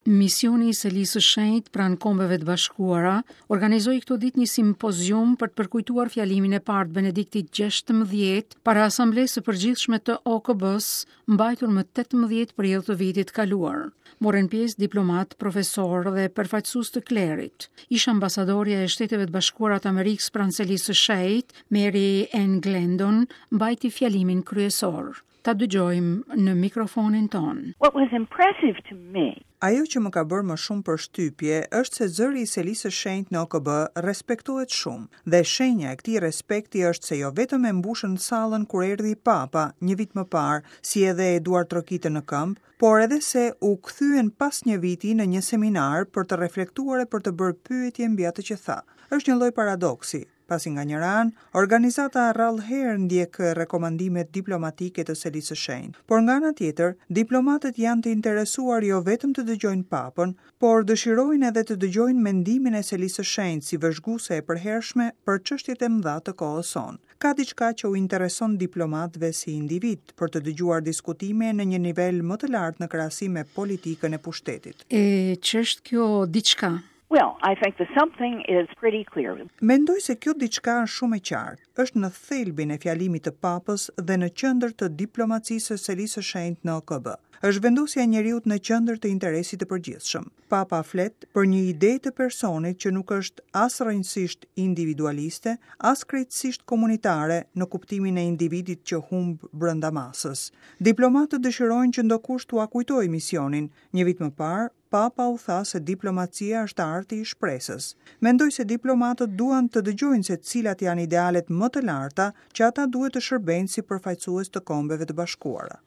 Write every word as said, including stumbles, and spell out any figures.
Misioni i Selisë së Shenjtë pranë Kombeve të Bashkuara organizoi këto ditë një simpozium për të përkujtuar fjalimin e parë të Benediktit gjashtëmbëdhjetë para Asamblesë së Përgjithshme të O K B-s, mbajtur më tetëmbëdhjetë prill të vitit kaluar. Morën pjesë diplomat, profesor dhe përfaqësues të klerit. Ish ambasadorja e Shteteve të Bashkuara të Amerikës pranë Selisë së Shenjtë, Mary Ann Glendon, mbajti fjalimin kryesor. Ta dëgjojmë në mikrofonin ton. What was impressive to me Ajo që më ka bërë më shumë përshtypje është se zëri i Selisë së Shenjtë në O K B respektohet shumë dhe shenja e këtij respekti është se jo vetëm e mbushën sallën kur erdhi Papa një vit më parë, si edhe Eduard Trokite në këmbë, por edhe se u kthyen pas një viti në një seminar për të reflektuar e për të bërë pyetje mbi atë që tha. Është një lloj paradoksi. Pasi nga njëra anë, organizata rrallëherë ndjek rekomandimet diplomatike të Selisë së Shenjtë, por nga ana tjetër, diplomatët janë të interesuar jo vetëm të dëgjojnë Papën, por dëshirojnë edhe të dëgjojnë mendimin e Selisë së Shenjtë si vëzhguese e përhershme për çështjet e mëdha të kohës sonë. Ka diçka që u intereson diplomatëve si individ për të dëgjuar diskutime në një nivel më të lartë në krahasim me politikën e pushtetit. E ç'është kjo diçka? Well, I think the something is pretty clear. Mendoj se kjo diçka është shumë e qartë. Është në thelbin e fjalimit të Papës dhe në qendër të diplomacisë së Selisë së Shenjtë në O K B. Është vendosja e njeriut në qendër të interesit të përgjithshëm. Papa flet për një ide të personit që nuk është as rrënjësisht individualiste, as krejtësisht komunitare në kuptimin e individit që humb brenda masës. Diplomatët dëshirojnë që ndokush t'u kujtojë misionin. Një vit më parë, Papa u tha se diplomacia është arti i shpresës. Mendoj se diplomatët duan të dëgjojnë se cilat janë idealet më të larta që ata duhet të shërbejnë si përfaqësues të Kombeve të Bashkuara.